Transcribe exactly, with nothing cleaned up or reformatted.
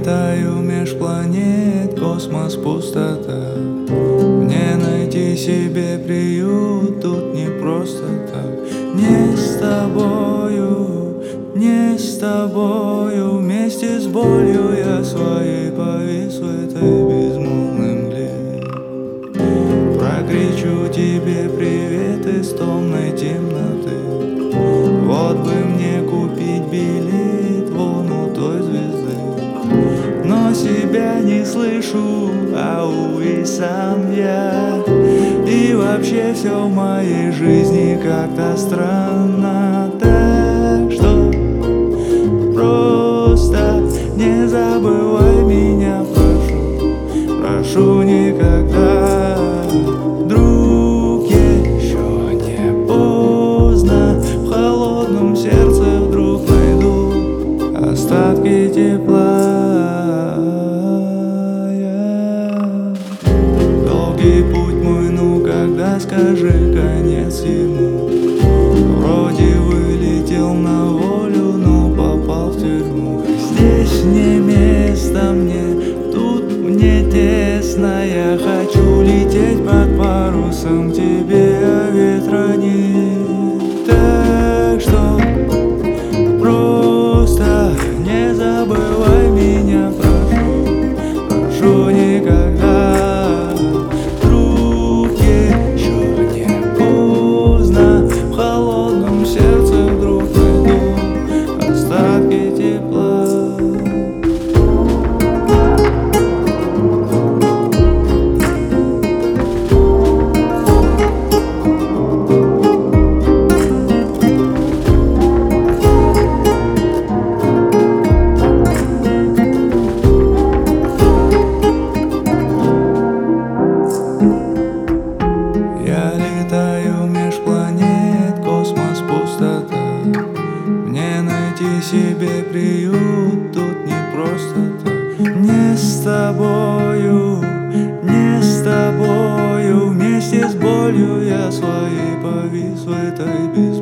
летаю меж планет, космос, пустота. Мне найти себе приют тут не просто так. Не с тобою, не с тобою, вместе с болью я своей повис в этой безмолвной мгле. Прокричу тебе привет из томной темноты. Вот бы мне купить билет вон у той звезды, но себя не слышу, а увы, сам я. И вообще все в моей жизни как-то странно. Так что просто не забывай меня, прошу, прошу никогда. Друг, еще не поздно, в холодном сердце вдруг найду остатки тепла. Долгий путь мой, ну когда, скажи, конец ему? Вроде вылетел на волю, но попал в тюрьму. Здесь не место мне, тут мне тесно. Я хочу лететь под парусом к тебе, а ветра нет. Так что просто не забывай меня, прошу, прошу никогда. Друг, еще не поздно, в холодном сердце вдруг найду остатки тепла. Я летаю меж планет, космос, пустота. Мне найти себе приют тут не просто так. Не с тобою, не с тобою, вместе с болью я своей повис в этой бездне.